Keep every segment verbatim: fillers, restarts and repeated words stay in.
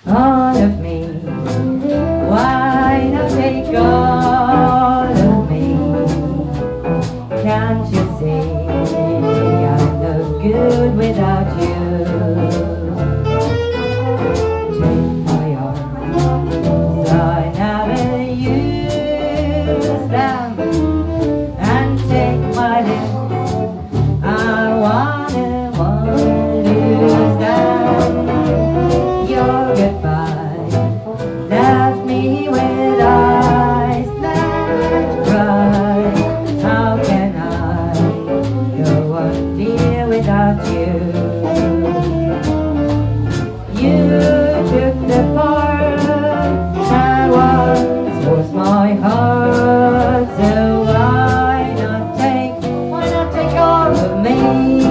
all of me. Why not take all of me? Can't you see I'm no good without you? Take my arms, I never use them, and take my lips, I wanna, wanna lose them. Your goodbye left me with eyes that cry. How can I go on, dear, without you? You took the part that once was my heart, so why not take, why not take all of me?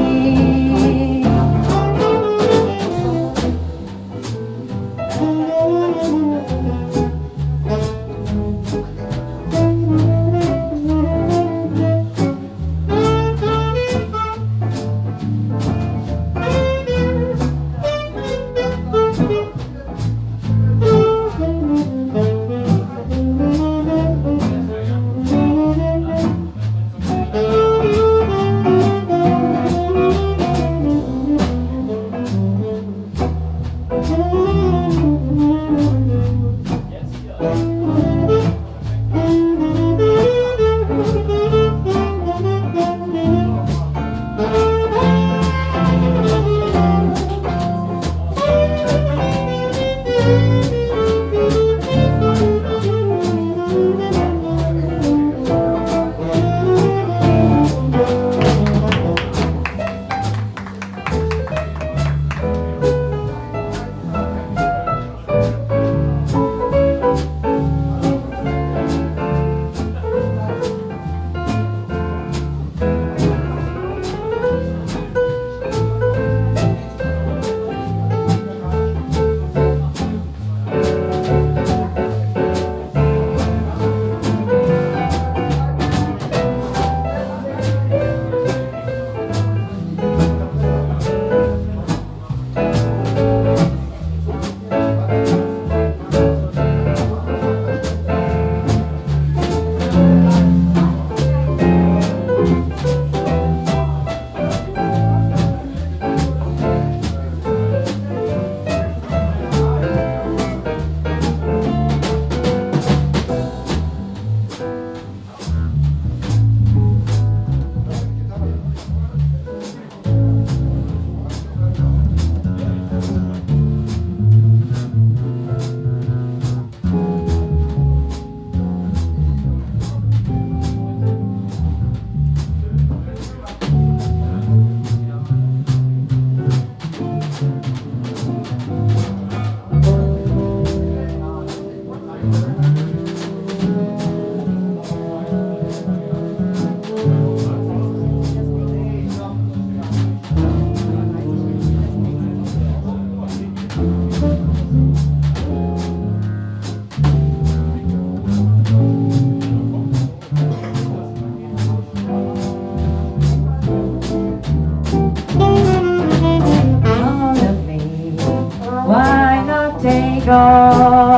All of me, why not take all